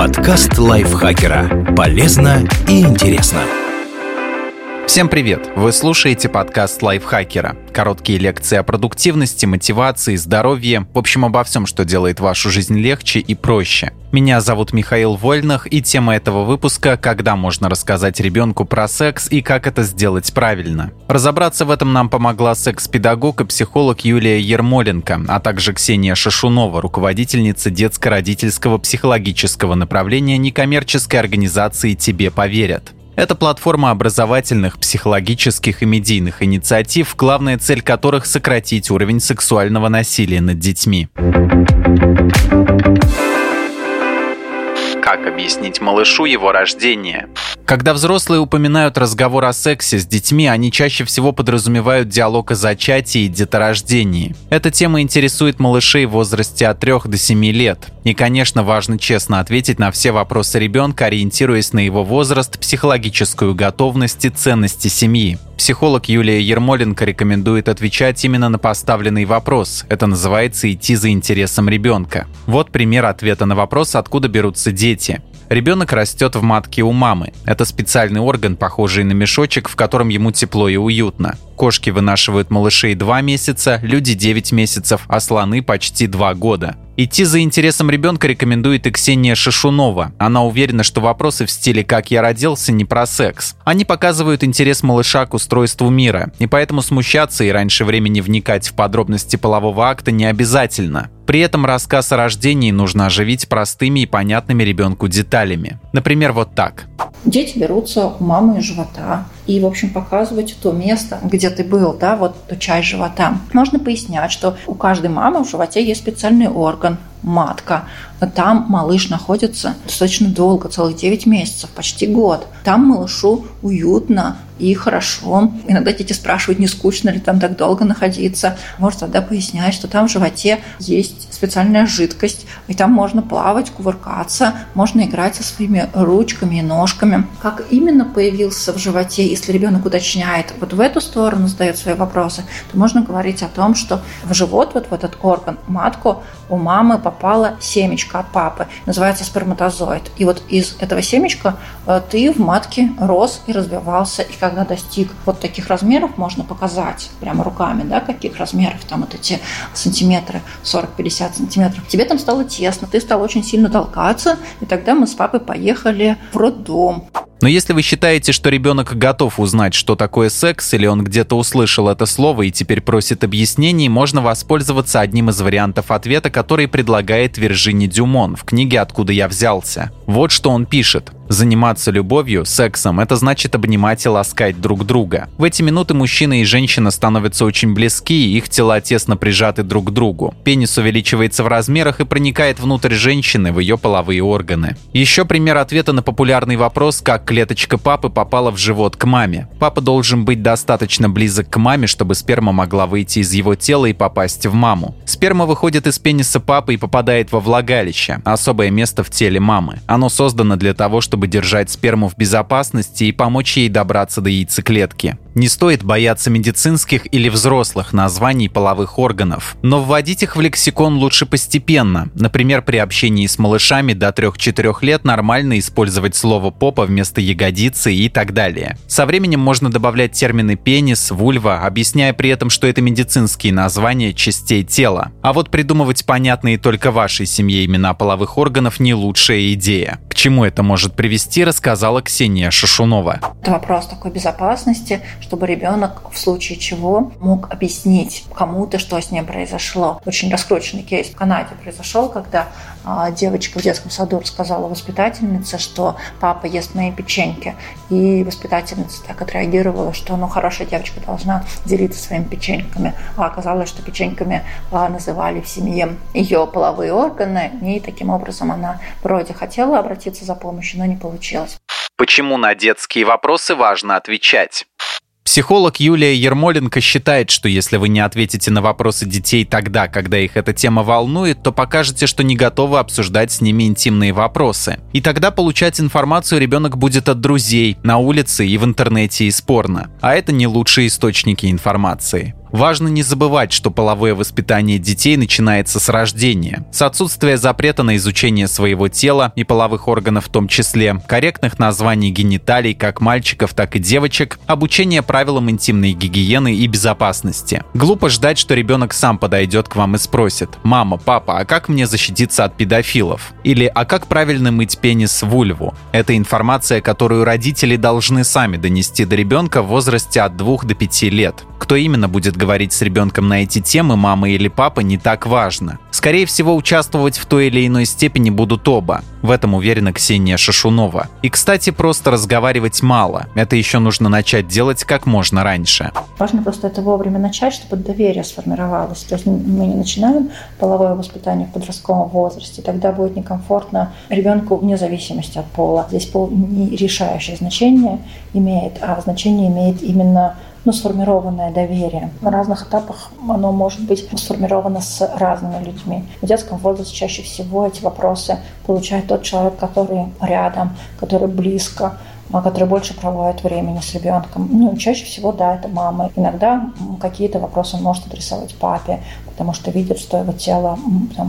Подкаст лайфхакера. Полезно и интересно. Всем привет! Вы слушаете подкаст лайфхакера. Короткие лекции о продуктивности, мотивации, здоровье, в общем, обо всем, что делает вашу жизнь легче и проще. Меня зовут Михаил Вольных, и тема этого выпуска – когда можно рассказать ребенку про секс и как это сделать правильно. Разобраться в этом нам помогла секс-педагог и психолог Юлия Ермоленко, а также Ксения Шишунова, руководительница детско-родительского психологического направления некоммерческой организации «Тебе поверят». Это платформа образовательных, психологических и медийных инициатив, главная цель которых – сократить уровень сексуального насилия над детьми. Как объяснить малышу его рождение? Когда взрослые упоминают разговор о сексе с детьми, они чаще всего подразумевают диалог о зачатии и деторождении. Эта тема интересует малышей в возрасте от 3 до 7 лет. И, конечно, важно честно ответить на все вопросы ребенка, ориентируясь на его возраст, психологическую готовность и ценности семьи. Психолог Юлия Ермоленко рекомендует отвечать именно на поставленный вопрос. Это называется «идти за интересом ребенка». Вот пример ответа на вопрос, откуда берутся дети. Ребенок растет в матке у мамы. Это специальный орган, похожий на мешочек, в котором ему тепло и уютно. Кошки вынашивают малышей 2 месяца, люди 9 месяцев, а слоны почти 2 года. Идти за интересом ребенка рекомендует и Ксения Шишунова. Она уверена, что вопросы в стиле «как я родился» не про секс. Они показывают интерес малыша к устройству мира, и поэтому смущаться и раньше времени вникать в подробности полового акта не обязательно. При этом рассказ о рождении нужно оживить простыми и понятными ребенку деталями. Например, вот так. Дети берутся у мамы из живота и, в общем, показывать то место, где ты был, да, вот ту часть живота. Можно пояснять, что у каждой мамы в животе есть специальный орган – матка. Там малыш находится достаточно долго, целых 9 месяцев, почти год. Там малышу уютно и хорошо. Иногда дети спрашивают, не скучно ли там так долго находиться. Может тогда пояснять, что там в животе есть специальная жидкость, и там можно плавать, кувыркаться, можно играть со своими ручками и ножками. Как именно появился в животе, если ребенок уточняет, вот в эту сторону задает свои вопросы, то можно говорить о том, что в живот, вот в этот орган, матку, у мамы попало семечко от папы, называется сперматозоид. И вот из этого семечка ты в матке рос и развивался, и когда достиг вот таких размеров, можно показать прямо руками, да, каких размеров там вот эти сантиметры, 40-50 сантиметров. Тебе там стало тесно, ты стал очень сильно толкаться, и тогда мы с папой поехали в роддом. Но если вы считаете, что ребенок готов узнать, что такое секс, или он где-то услышал это слово и теперь просит объяснений, можно воспользоваться одним из вариантов ответа, который предлагает Виржини Дюмон в книге «Откуда я взялся». Вот что он пишет. Заниматься любовью, сексом – это значит обнимать и ласкать друг друга. В эти минуты мужчина и женщина становятся очень близки, и их тела тесно прижаты друг к другу. Пенис увеличивается в размерах и проникает внутрь женщины, в ее половые органы. Еще пример ответа на популярный вопрос, как клеточка папы попала в живот к маме. Папа должен быть достаточно близок к маме, чтобы сперма могла выйти из его тела и попасть в маму. Сперма выходит из пениса папы и попадает во влагалище, особое место в теле мамы. Оно создано для того, чтобы держать сперму в безопасности и помочь ей добраться до яйцеклетки. Не стоит бояться медицинских или взрослых названий половых органов, но вводить их в лексикон лучше постепенно. Например, при общении с малышами до 3-4 лет нормально использовать слово «попа» вместо «ягодицы» и так далее. Со временем можно добавлять термины «пенис», «вульва», объясняя при этом, что это медицинские названия частей тела. А вот придумывать понятные только вашей семье имена половых органов не лучшая идея. К чему это может привести, рассказала Ксения Шишунова. Это вопрос такой безопасности, чтобы ребенок в случае чего мог объяснить кому-то, что с ним произошло. Очень раскрученный кейс в Канаде произошел, когда девочка в детском саду рассказала воспитательнице, что папа ест мои печеньки. И воспитательница так отреагировала, что хорошая девочка должна делиться своими печеньками. А оказалось, что печеньками называли в семье ее половые органы. И таким образом она вроде хотела обратиться за помощью, но не получилось. Почему на детские вопросы важно отвечать? Психолог Юлия Ермоленко считает, что если вы не ответите на вопросы детей тогда, когда их эта тема волнует, то покажете, что не готовы обсуждать с ними интимные вопросы. И тогда получать информацию ребенок будет от друзей, на улице и в интернете из порно. А это не лучшие источники информации. Важно не забывать, что половое воспитание детей начинается с рождения, с отсутствия запрета на изучение своего тела и половых органов в том числе, корректных названий гениталий как мальчиков, так и девочек, обучения правилам интимной гигиены и безопасности. Глупо ждать, что ребенок сам подойдет к вам и спросит: «Мама, папа, а как мне защититься от педофилов?» Или «А как правильно мыть пенис в вульву?» Это информация, которую родители должны сами донести до ребенка в возрасте от 2 до 5 лет. Кто именно будет говорить с ребенком на эти темы, мама или папа, не так важно. Скорее всего, участвовать в той или иной степени будут оба. В этом уверена Ксения Шашунова. И, кстати, просто разговаривать мало. Это еще нужно начать делать как можно раньше. Важно просто это вовремя начать, чтобы доверие сформировалось. То есть мы не начинаем половое воспитание в подростковом возрасте. Тогда будет некомфортно ребенку вне зависимости от пола. Здесь пол не решающее значение имеет, а значение имеет именно сформированное доверие. На разных этапах оно может быть сформировано с разными людьми. В детском возрасте чаще всего эти вопросы получает тот человек, который рядом, который близко, который больше проводит времени с ребенком. Чаще всего, да, это мама. Иногда какие-то вопросы он может адресовать папе, потому что видит, что его тело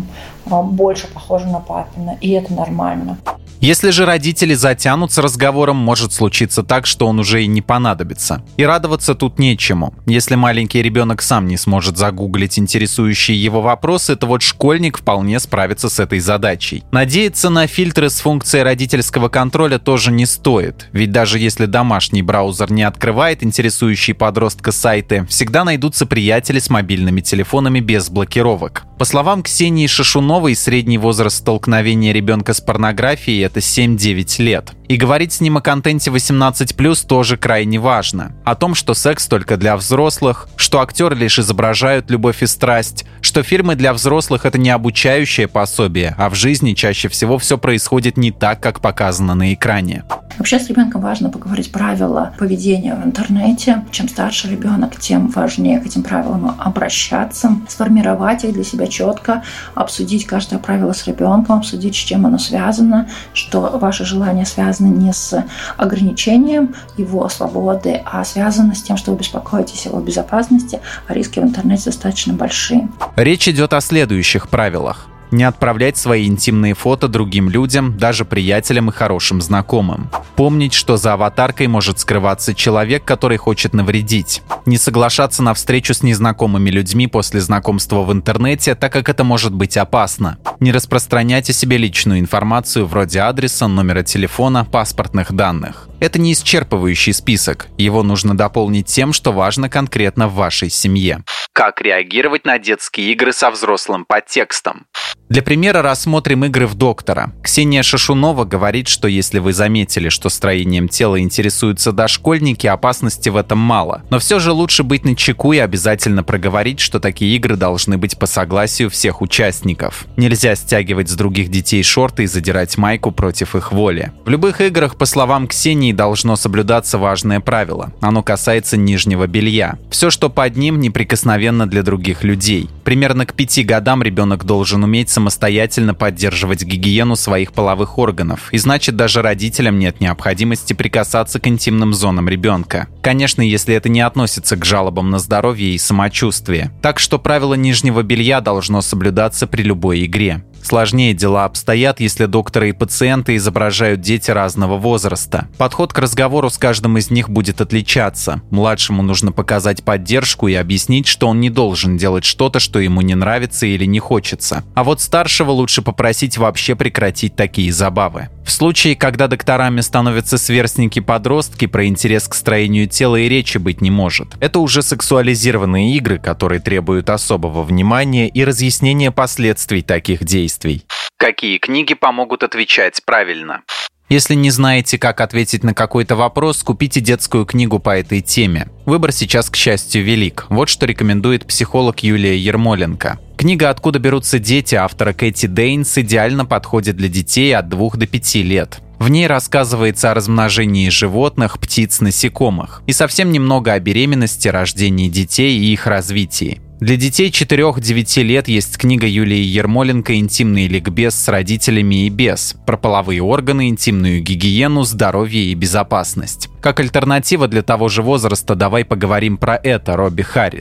больше похоже на папино, и это нормально. Если же родители затянут с разговором, может случиться так, что он уже и не понадобится. И радоваться тут нечему. Если маленький ребенок сам не сможет загуглить интересующие его вопросы, то вот школьник вполне справится с этой задачей. Надеяться на фильтры с функцией родительского контроля тоже не стоит. Ведь даже если домашний браузер не открывает интересующие подростка сайты, всегда найдутся приятели с мобильными телефонами без блокировок. По словам Ксении Шашуновой, средний возраст столкновения ребенка с порнографией – это 7-9 лет. И говорить с ним о контенте 18+, тоже крайне важно. О том, что секс только для взрослых, что актеры лишь изображают любовь и страсть, что фильмы для взрослых – это не обучающее пособие, а в жизни чаще всего все происходит не так, как показано на экране. Вообще с ребенком важно поговорить правила поведения в интернете. Чем старше ребенок, тем важнее к этим правилам обращаться, сформировать их для себя четко, обсудить каждое правило с ребенком, обсудить, с чем оно связано, что ваше желание связано не с ограничением его свободы, а связано с тем, что вы беспокоитесь о его безопасности, а риски в интернете достаточно большие. Речь идет о следующих правилах. Не отправлять свои интимные фото другим людям, даже приятелям и хорошим знакомым. Помнить, что за аватаркой может скрываться человек, который хочет навредить. Не соглашаться на встречу с незнакомыми людьми после знакомства в интернете, так как это может быть опасно. Не распространять о себе личную информацию вроде адреса, номера телефона, паспортных данных. Это не исчерпывающий список. Его нужно дополнить тем, что важно конкретно в вашей семье. Как реагировать на детские игры со взрослым подтекстом? Для примера рассмотрим игры в доктора. Ксения Шашунова говорит, что если вы заметили, что строением тела интересуются дошкольники, опасности в этом мало. Но все же лучше быть начеку и обязательно проговорить, что такие игры должны быть по согласию всех участников. Нельзя стягивать с других детей шорты и задирать майку против их воли. В любых играх, по словам Ксении, должно соблюдаться важное правило. Оно касается нижнего белья. Все, что под ним, неприкосновенно для других людей. Примерно к 5 годам ребенок должен уметь самостоятельно поддерживать гигиену своих половых органов, и значит, даже родителям нет необходимости прикасаться к интимным зонам ребенка. Конечно, если это не относится к жалобам на здоровье и самочувствие. Так что правило нижнего белья должно соблюдаться при любой игре. Сложнее дела обстоят, если докторы и пациенты изображают дети разного возраста. Подход к разговору с каждым из них будет отличаться. Младшему нужно показать поддержку и объяснить, что он не должен делать что-то, что ему не нравится или не хочется. А вот старшего лучше попросить вообще прекратить такие забавы. В случае, когда докторами становятся сверстники-подростки, про интерес к строению тела и речи быть не может. Это уже сексуализированные игры, которые требуют особого внимания и разъяснения последствий таких действий. Какие книги помогут отвечать правильно? Если не знаете, как ответить на какой-то вопрос, купите детскую книгу по этой теме. Выбор сейчас, к счастью, велик. Вот что рекомендует психолог Юлия Ермоленко. Книга «Откуда берутся дети» автора Кэти Дейнс идеально подходит для детей от 2 до 5 лет. В ней рассказывается о размножении животных, птиц, насекомых. И совсем немного о беременности, рождении детей и их развитии. Для детей 4-9 лет есть книга Юлии Ермоленко «Интимный ликбез с родителями и без» про половые органы, интимную гигиену, здоровье и безопасность. Как альтернатива для того же возраста давай поговорим про это Робби Харрис.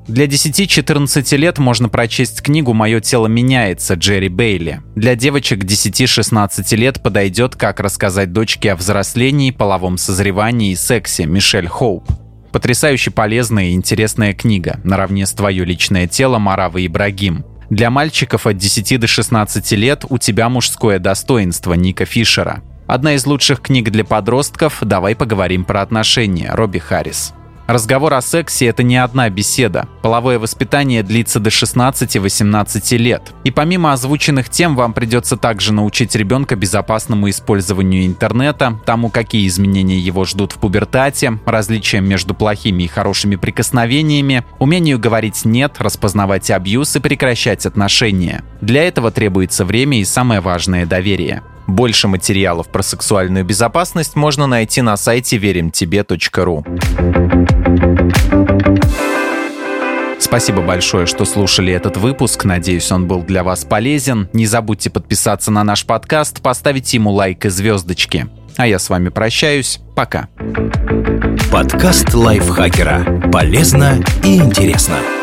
Для 10-14 лет можно прочесть книгу «Мое тело меняется» Джерри Бейли. Для девочек 10-16 лет подойдет «Как рассказать дочке о взрослении, половом созревании и сексе» Мишель Хоуп. Потрясающе полезная и интересная книга, наравне с «Твое личное тело» Маравы Ибрагим. Для мальчиков от 10 до 16 лет «У тебя мужское достоинство» Ника Фишера. Одна из лучших книг для подростков «Давай поговорим про отношения» Робби Харрис. Разговор о сексе – это не одна беседа. Половое воспитание длится до 16-18 лет. И помимо озвученных тем, вам придется также научить ребенка безопасному использованию интернета, тому, какие изменения его ждут в пубертате, различиям между плохими и хорошими прикосновениями, умению говорить «нет», распознавать абьюз и прекращать отношения. Для этого требуется время и, самое важное, доверие. Больше материалов про сексуальную безопасность можно найти на сайте verimtebe.ru. Спасибо большое, что слушали этот выпуск. Надеюсь, он был для вас полезен. Не забудьте подписаться на наш подкаст, поставить ему лайк и звездочки. А я с вами прощаюсь. Пока. Подкаст лайфхакера. Полезно и интересно.